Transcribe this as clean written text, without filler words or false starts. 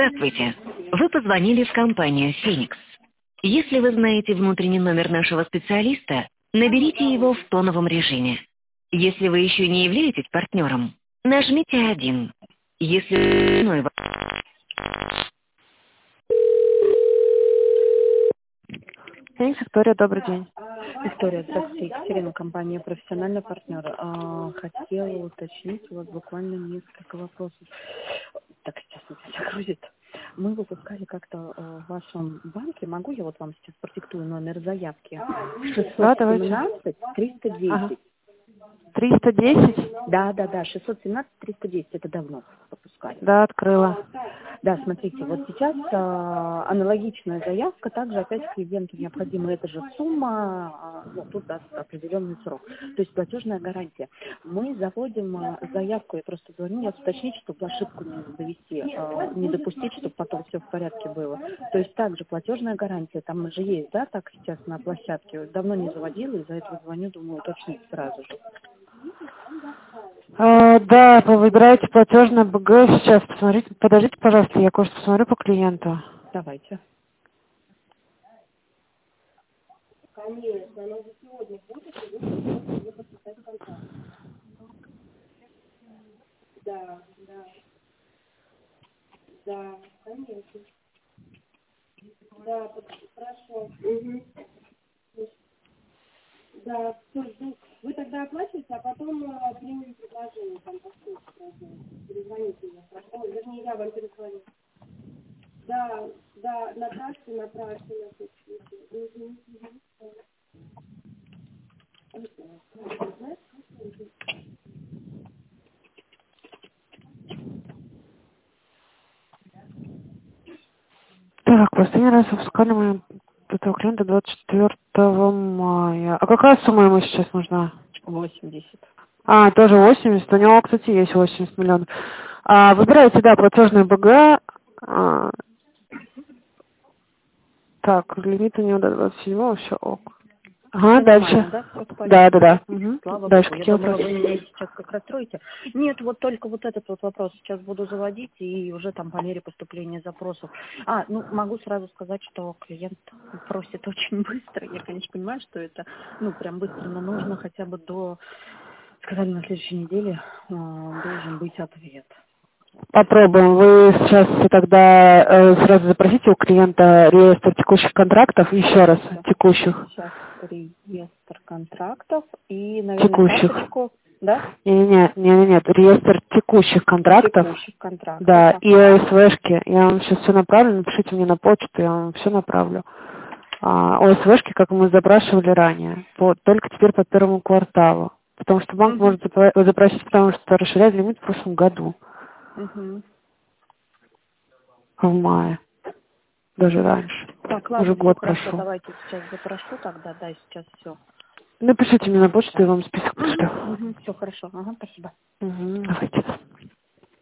Здравствуйте. Вы позвонили в компанию «Феникс». Если вы знаете внутренний номер нашего специалиста, наберите его в тоновом режиме. Если вы еще не являетесь партнером, нажмите 1. Если... Феникс, Виктория, добрый день. Виктория, здравствуйте. Екатерина, компания «Профессиональный партнер». Хотела уточнить у вас буквально несколько вопросов. Так, сейчас вот все грузит. Мы выпускали как-то в вашем банке. Могу я вот вам сейчас продиктую номер заявки? Да, давайте. 617-310. Ага. 310? Да, 617-310. Это давно выпускали. Да, открыла. Да, смотрите, вот сейчас аналогичная заявка, также опять клиенту необходима эта же сумма, тут даст определенный срок. То есть платежная гарантия. Мы заводим заявку, я просто звоню, вас уточнить, чтобы ошибку не довести, не допустить, чтобы потом все в порядке было. То есть также платежная гарантия, там же есть, да, так сейчас на площадке. Давно не заводила, из-за этого звоню, думаю, уточнить сразу же. Да, вы выбираете платежное БГ. Сейчас посмотрите, подождите, пожалуйста, я кое-что посмотрю по клиенту. Давайте. Конечно, оно же сегодня будет, и вы можете подписать контракт. Да, конечно. Да, хорошо. Угу. Да, все, жду. Вы тогда оплачиваете, а потом примете предложение, там, по ссылке, перезвоните мне, хорошо? Вернее, я вам перезвоню. Да, направьте на случай. Угу. Так, последний раз выпускали мы этого клиента 24 мая. А какая сумма ему сейчас нужна? 80. Тоже 80. У него, кстати, есть 80 миллионов. Выбирайте, да, платежный БГ. Так, лимит у него до 27-го, все ок. Ага, дальше. Да, все в порядке. Да. Угу. Слава Дальше Богу. Я какие думала, вопросы? вы меня сейчас как расстроите. Нет, вот только вот этот вот вопрос сейчас буду заводить и уже там по мере поступления запросов. Могу сразу сказать, что клиент просит очень быстро. Я, конечно, понимаю, что это, прям быстро, но нужно хотя бы сказали, на следующей неделе должен быть ответ. Попробуем. Вы сейчас тогда сразу запросите у клиента реестр текущих контрактов. Еще раз, текущих. Сейчас реестр контрактов и, наверное, Текущих. карточку, да? Нет, реестр текущих контрактов. Текущих контрактов. Да, и ОСВшки. Я вам сейчас все направлю, напишите мне на почту, я вам все направлю. ОСВшки, как мы запрашивали ранее, только теперь по первому кварталу. Потому что банк может запросить, потому что расширяли лимит в прошлом году. В мае. Даже раньше. Так, ладно, уже год хорошо, прошел. давайте сейчас запрошу тогда, сейчас все. Напишите мне на почту, я вам список пришлю. Все хорошо, спасибо. Давайте.